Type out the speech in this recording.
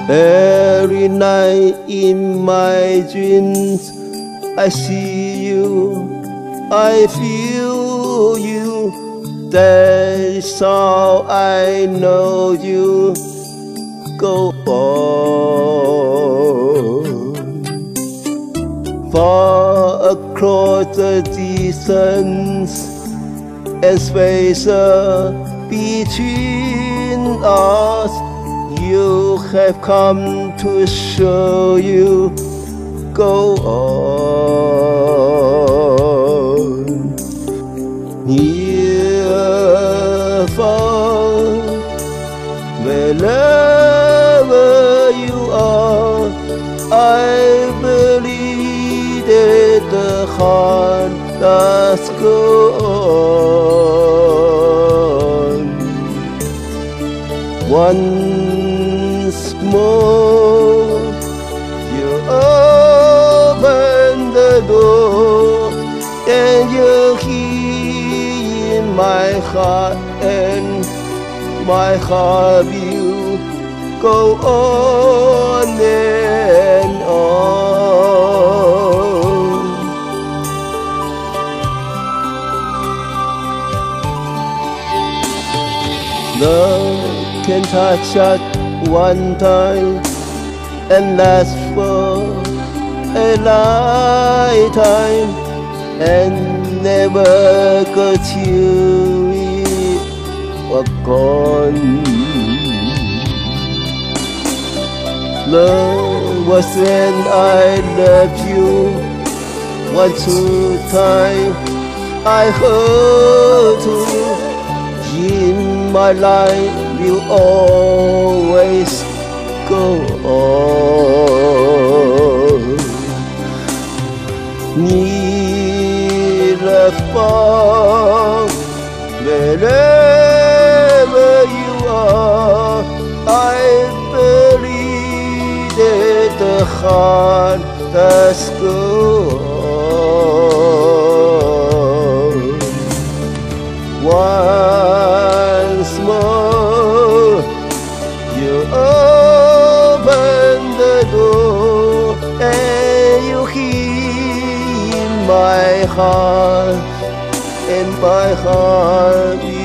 Every night in my dreams I see you, I feel you. That's how I know you. Go on. Far across the distance and space between us, you have come to show you. Go on. Near, far, wherever you are, I believe that the heart does go on. Once more, you open the door, and you hear my heart, and my heart will go on and on. Love can touch at one time and last for a lifetime, and never go till we are gone. Love was when I loved you one true time. I heard you in my life will always go on. Near or far, wherever you are, I believe that the heart does go on. Once more, you open the door, and you hear my heart, and my heart